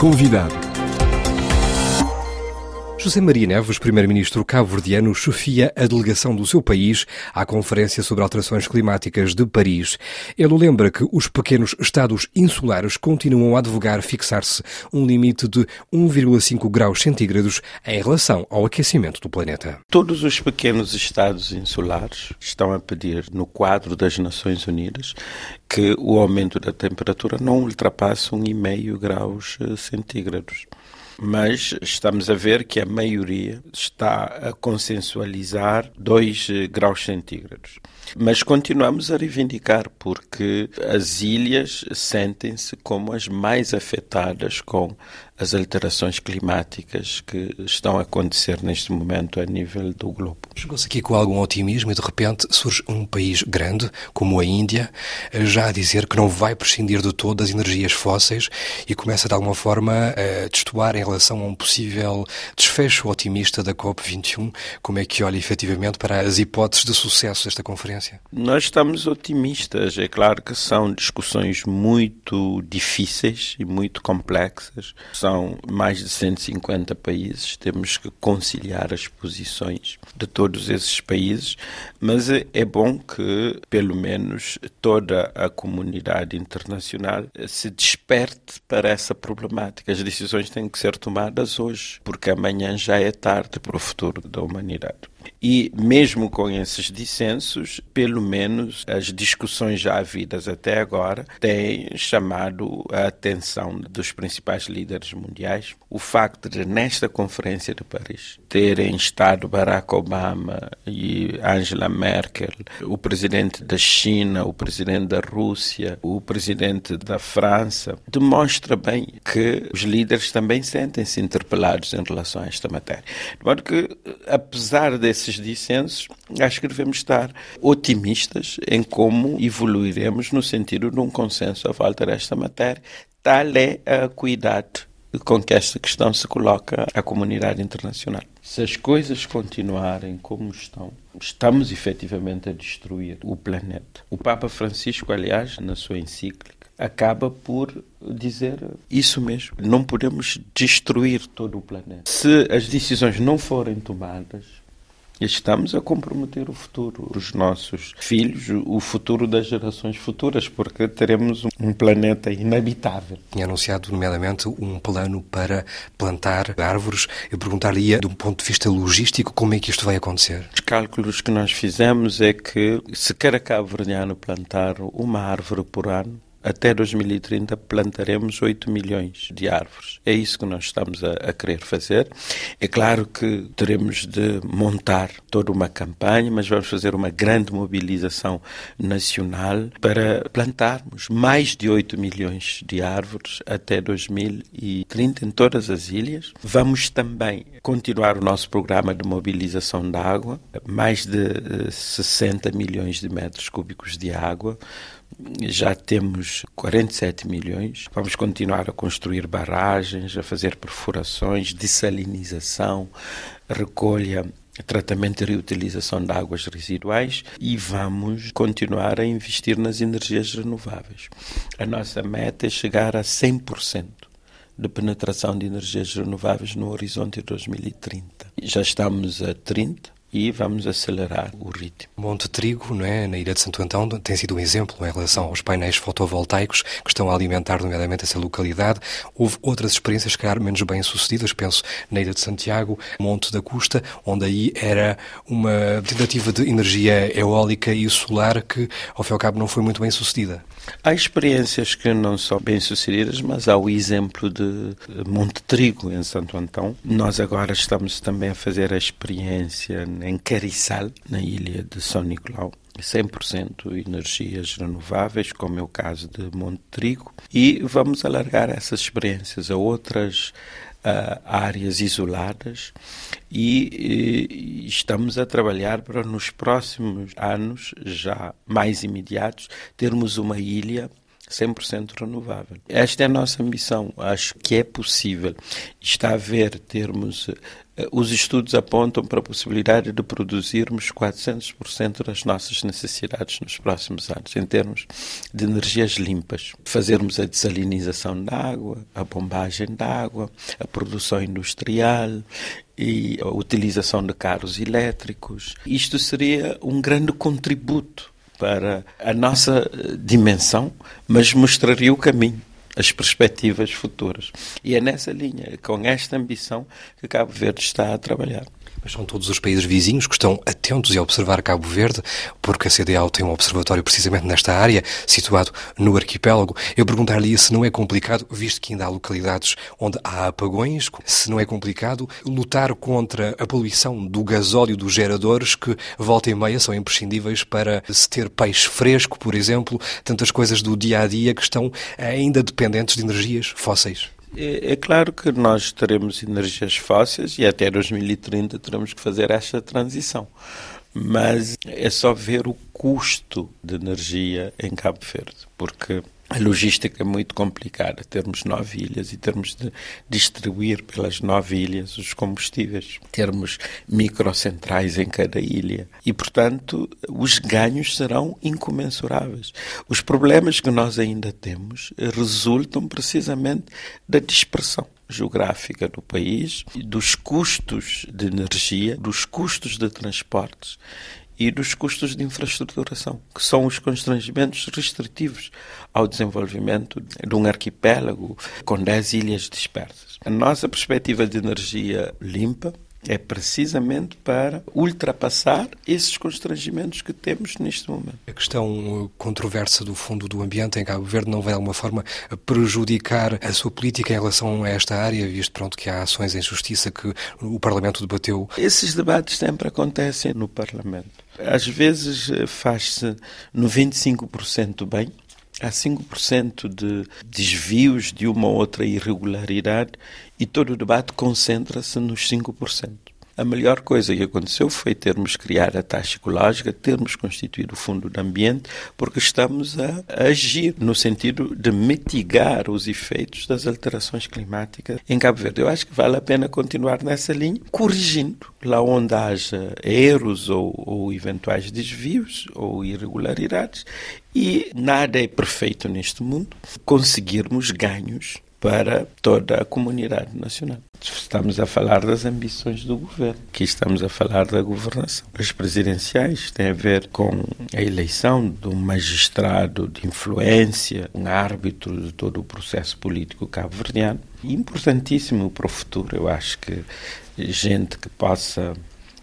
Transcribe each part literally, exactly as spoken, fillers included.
Convidado. José Maria Neves, primeiro-ministro cabo-verdiano, chefia a delegação do seu país à Conferência sobre Alterações Climáticas de Paris. Ele lembra que os pequenos estados insulares continuam a advogar fixar-se um limite de um vírgula cinco graus centígrados em relação ao aquecimento do planeta. Todos os pequenos estados insulares estão a pedir, no quadro das Nações Unidas, que o aumento da temperatura não ultrapasse um vírgula cinco graus centígrados. Mas estamos a ver que a maioria está a consensualizar dois graus centígrados. Mas continuamos a reivindicar porque as ilhas sentem-se como as mais afetadas com as alterações climáticas que estão a acontecer neste momento a nível do globo. Chegou-se aqui com algum otimismo e de repente surge um país grande, como a Índia, já a dizer que não vai prescindir de todo das energias fósseis e começa de alguma forma a destoar em relação a um possível desfecho otimista da COP vinte e um. Como é que olha efetivamente para as hipóteses de sucesso desta conferência? Nós estamos otimistas. É claro que são discussões muito difíceis e muito complexas. São mais de cento e cinquenta países, temos que conciliar as posições de todos esses países, mas é bom que, pelo menos, toda a comunidade internacional se desperte para essa problemática. As decisões têm que ser tomadas hoje, porque amanhã já é tarde para o futuro da humanidade. E mesmo com esses dissensos, pelo menos as discussões já havidas até agora têm chamado a atenção dos principais líderes mundiais. O facto de, nesta Conferência de Paris, terem estado Barack Obama e Angela Merkel, o presidente da China, o presidente da Rússia, o presidente da França, demonstra bem que os líderes também sentem-se interpelados em relação a esta matéria. De modo que, apesar desses dissensos, acho que devemos estar otimistas em como evoluiremos no sentido de um consenso à volta desta matéria. Tal é a acuidade com que esta questão se coloca à comunidade internacional. Se as coisas continuarem como estão, estamos efetivamente a destruir o planeta. O Papa Francisco, aliás, na sua encíclica, acaba por dizer isso mesmo. Não podemos destruir todo o planeta. Se as decisões não forem tomadas, estamos a comprometer o futuro dos nossos filhos, o futuro das gerações futuras, porque teremos um planeta inabitável. Tinha anunciado, nomeadamente, um plano para plantar árvores. Eu perguntar-lhe, de um ponto de vista logístico, como é que isto vai acontecer? Os cálculos que nós fizemos é que, se cada cabo-verdiano plantar uma árvore por ano, até dois mil e trinta plantaremos oito milhões de árvores. É isso que nós estamos a, a querer fazer. É claro que teremos de montar toda uma campanha, mas vamos fazer uma grande mobilização nacional para plantarmos mais de oito milhões de árvores até dois mil e trinta em todas as ilhas. Vamos também continuar o nosso programa de mobilização de água, mais de sessenta milhões de metros cúbicos de água. Já temos quarenta e sete milhões. Vamos continuar a construir barragens, a fazer perfurações, dessalinização, recolha, tratamento e reutilização de águas residuais e vamos continuar a investir nas energias renováveis. A nossa meta é chegar a cem por cento de penetração de energias renováveis no horizonte de dois mil e trinta. Já estamos a trinta por cento. E vamos acelerar o ritmo. Monte Trigo, não é? Na Ilha de Santo Antão, tem sido um exemplo em relação aos painéis fotovoltaicos que estão a alimentar, nomeadamente, essa localidade. Houve outras experiências, se calhar, menos bem-sucedidas. Penso na Ilha de Santiago, Monte da Custa, onde aí era uma tentativa de energia eólica e solar que, ao fim e ao cabo, não foi muito bem-sucedida. Há experiências que não são bem-sucedidas, mas há o exemplo de Monte Trigo, em Santo Antão. Nós agora estamos também a fazer a experiência em Carissal, na ilha de São Nicolau. cem por cento energias renováveis, como é o caso de Monte Trigo, e vamos alargar essas experiências a outras uh, áreas isoladas e, e estamos a trabalhar para nos próximos anos, já mais imediatos, termos uma ilha cem por cento renovável. Esta é a nossa ambição. Acho que é possível. Está a ver termos Os estudos apontam para a possibilidade de produzirmos quatrocentos por cento das nossas necessidades nos próximos anos, em termos de energias limpas. Fazermos a dessalinização da água, a bombagem da água, a produção industrial e a utilização de carros elétricos. Isto seria um grande contributo para a nossa dimensão, mas mostraria o caminho, as perspectivas futuras. E é nessa linha, com esta ambição, que Cabo Verde está a trabalhar. Mas são todos os países vizinhos que estão atentos a observar Cabo Verde, porque a C D A O tem um observatório precisamente nesta área, situado no arquipélago. Eu perguntar-lhe se não é complicado, visto que ainda há localidades onde há apagões, se não é complicado lutar contra a poluição do gasóleo dos geradores, que volta e meia são imprescindíveis para se ter peixe fresco, por exemplo, tantas coisas do dia-a-dia que estão ainda dependentes de energias fósseis. É, é claro que nós teremos energias fósseis e até dois mil e trinta teremos que fazer esta transição. Mas é só ver o custo de energia em Cabo Verde, porque a logística é muito complicada. Termos nove ilhas e termos de distribuir pelas nove ilhas os combustíveis. Termos microcentrais em cada ilha. E, portanto, os ganhos serão incomensuráveis. Os problemas que nós ainda temos resultam precisamente da dispersão geográfica do país, dos custos de energia, dos custos de transportes e dos custos de infraestruturação, que são os constrangimentos restritivos ao desenvolvimento de um arquipélago com dez ilhas dispersas. A nossa perspectiva de energia limpa é precisamente para ultrapassar esses constrangimentos que temos neste momento. A questão controversa do Fundo do Ambiente em Cabo Verde não vai de alguma forma prejudicar a sua política em relação a esta área, visto pronto que há ações em justiça que o Parlamento debateu? Esses debates sempre acontecem no Parlamento. Às vezes faz-se noventa e cinco por cento bem, há cinco por cento de desvios de uma ou outra irregularidade e todo o debate concentra-se nos cinco por cento. A melhor coisa que aconteceu foi termos criado a taxa ecológica, termos constituído o Fundo do Ambiente, porque estamos a, a agir no sentido de mitigar os efeitos das alterações climáticas em Cabo Verde. Eu acho que vale a pena continuar nessa linha, corrigindo lá onde haja erros ou, ou eventuais desvios ou irregularidades. E nada é perfeito neste mundo. Conseguirmos ganhos para toda a comunidade nacional. Estamos a falar das ambições do governo, aqui estamos a falar da governação. As presidenciais têm a ver com a eleição de um magistrado de influência, um árbitro de todo o processo político cabo-verdiano. Importantíssimo para o futuro, eu acho que gente que possa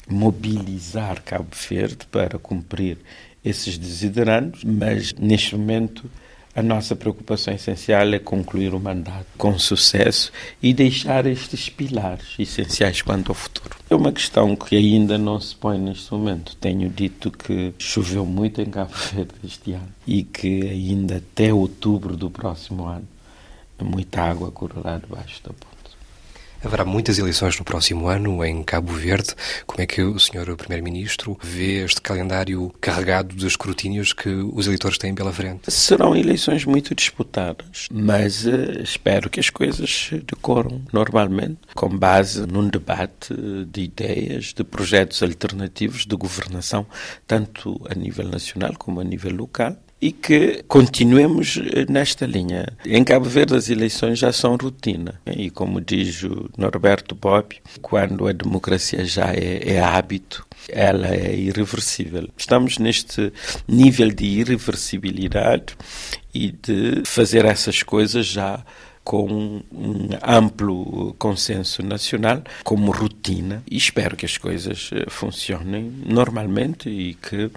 mobilizar Cabo Verde para cumprir esses desiderandos, mas neste momento a nossa preocupação essencial é concluir o mandato com sucesso e deixar estes pilares essenciais quanto ao futuro. É uma questão que ainda não se põe neste momento. Tenho dito que choveu muito em Cabo Verde este ano e que ainda até outubro do próximo ano muita água correrá debaixo da ponte. Haverá muitas eleições no próximo ano em Cabo Verde. Como é que o senhor Primeiro-Ministro vê este calendário carregado de escrutínios que os eleitores têm pela frente? Serão eleições muito disputadas, mas uh, espero que as coisas decorram normalmente, com base num debate de ideias, de projetos alternativos de governação, tanto a nível nacional como a nível local. E que continuemos nesta linha. Em Cabo Verde as eleições já são rotina. E como diz o Norberto Bobbio, quando a democracia já é, é hábito, ela é irreversível. Estamos neste nível de irreversibilidade e de fazer essas coisas já com um amplo consenso nacional, como rotina, e espero que as coisas funcionem normalmente e que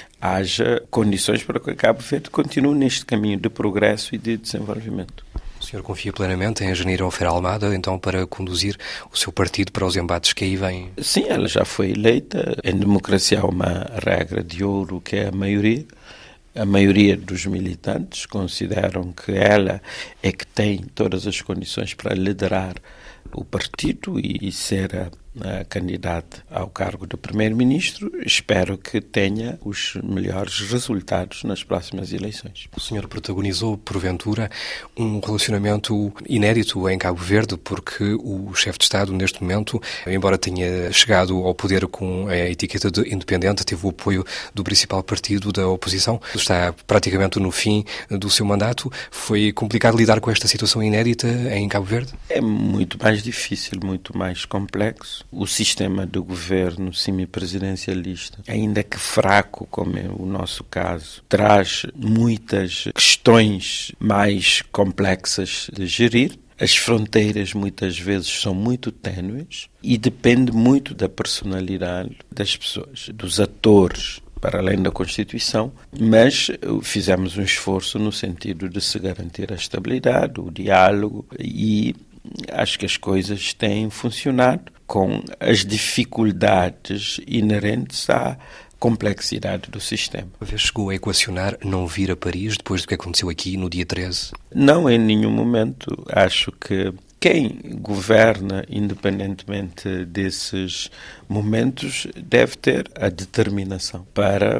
haja condições para que Cabo Verde continue neste caminho de progresso e de desenvolvimento. O senhor confia plenamente em Janeiro Alfeira Almada, então, para conduzir o seu partido para os embates que aí vêm? Sim, ela já foi eleita. Em democracia há uma regra de ouro que é a maioria. A maioria dos militantes consideram que ela é que tem todas as condições para liderar o partido e ser a a candidata ao cargo de primeiro-ministro, espero que tenha os melhores resultados nas próximas eleições. O senhor protagonizou, porventura, um relacionamento inédito em Cabo Verde, porque o chefe de Estado, neste momento, embora tenha chegado ao poder com a etiqueta de independente, teve o apoio do principal partido da oposição, está praticamente no fim do seu mandato. Foi complicado lidar com esta situação inédita em Cabo Verde? É muito mais difícil, muito mais complexo. O sistema de governo semipresidencialista, ainda que fraco, como é o nosso caso, traz muitas questões mais complexas de gerir. As fronteiras muitas vezes são muito ténues e depende muito da personalidade das pessoas, dos atores, para além da Constituição, mas fizemos um esforço no sentido de se garantir a estabilidade, o diálogo, e acho que as coisas têm funcionado com as dificuldades inerentes à complexidade do sistema. Uma vez chegou a equacionar não vir a Paris depois do que aconteceu aqui no dia treze? Não, em nenhum momento. Acho que quem governa, independentemente desses momentos, deve ter a determinação para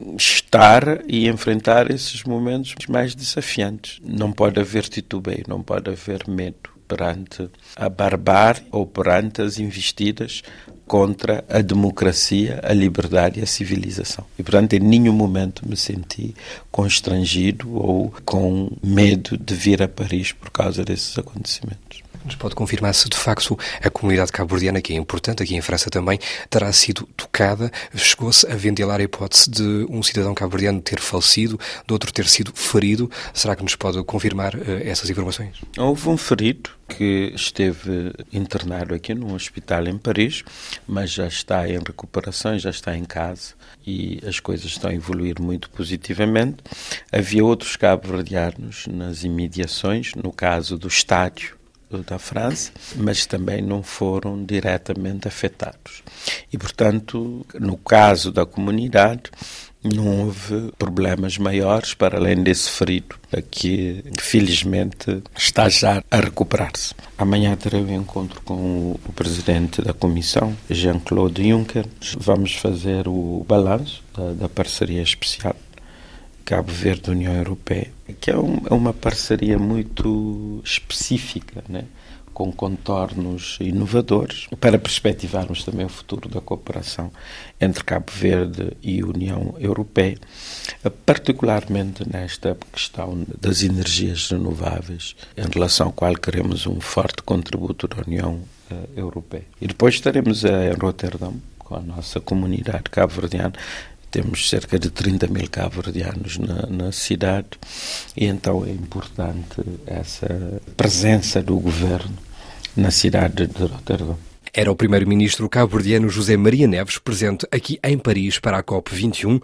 estar e enfrentar esses momentos mais desafiantes. Não pode haver titubeio, não pode haver medo perante a barbárie ou perante as investidas contra a democracia, a liberdade e a civilização. E, portanto, em nenhum momento me senti constrangido ou com medo de vir a Paris por causa desses acontecimentos. Nos pode confirmar se, de facto, a comunidade cabo-verdiana, que é importante, aqui em França também, terá sido tocada? Chegou-se a ventilar a hipótese de um cidadão cabo-verdiano ter falecido, de outro ter sido ferido. Será que nos pode confirmar uh, essas informações? Houve um ferido que esteve internado aqui num hospital em Paris, mas já está em recuperação, já está em casa e as coisas estão a evoluir muito positivamente. Havia outros cabo-verdianos nas imediações, no caso do estádio da França, mas também não foram diretamente afetados. E, portanto, no caso da comunidade, não houve problemas maiores para além desse ferido, que felizmente está já a recuperar-se. Amanhã terei um encontro com o presidente da Comissão, Jean-Claude Juncker. Vamos fazer o balanço da, da parceria especial Cabo Verde-União Europeia, que é um, uma parceria muito específica, né? Com contornos inovadores, para perspectivarmos também o futuro da cooperação entre Cabo Verde e União Europeia, particularmente nesta questão das energias renováveis, em relação ao qual queremos um forte contributo da União Europeia. E depois estaremos em Roterdão, com a nossa comunidade cabo-verdiana. Temos cerca de trinta mil cabo-verdianos na, na cidade e então é importante essa presença do governo na cidade de Roterdão. Era o primeiro-ministro cabo-verdiano José Maria Neves presente aqui em Paris para a COP vinte e um.